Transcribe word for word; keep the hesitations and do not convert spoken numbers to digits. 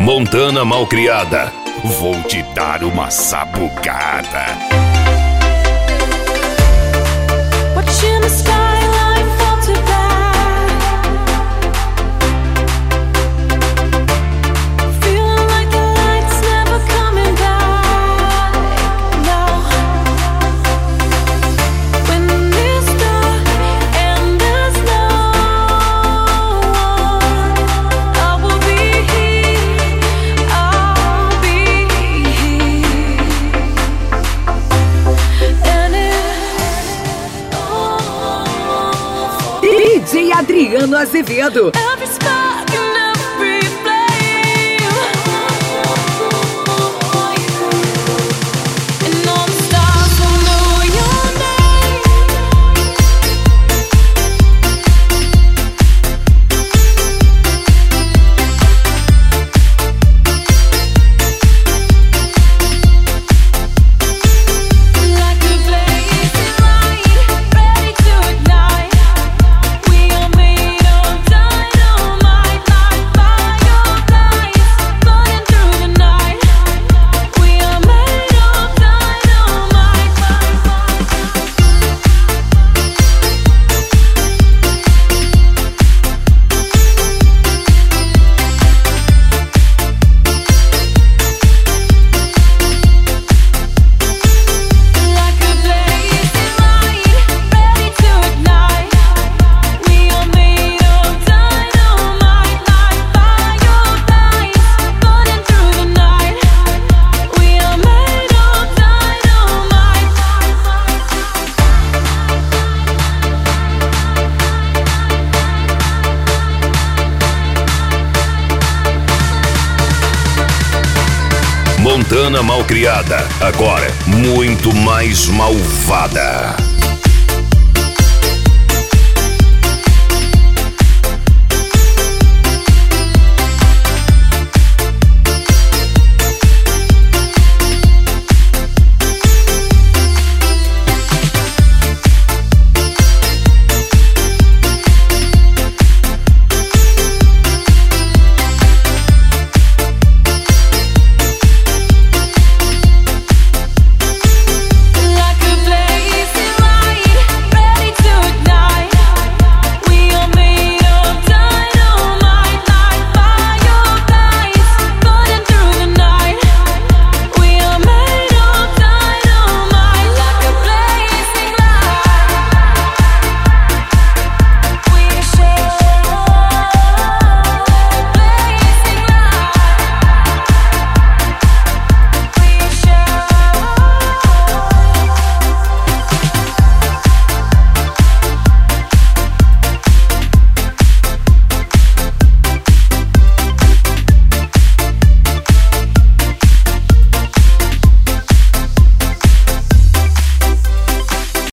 Montana malcriada, vou te dar uma sabucada. Watching the skyline fall to black, feeling like the light's never coming back. No, when it's dark and there's no one, I will be here, I'll be here. And it D J Adriano Azevedo. every spark and every flame, and all the stars will know your name. Like a blazing light, ready to ignite. We are made of dynamite, like fireflies burning through the night. We are made of dynamite. Like a blazing light, ready to ignite. We are made of dynamite, like fireflies burning through the night. We are made of dynamite. Montana malcriada, agora muito mais malvada.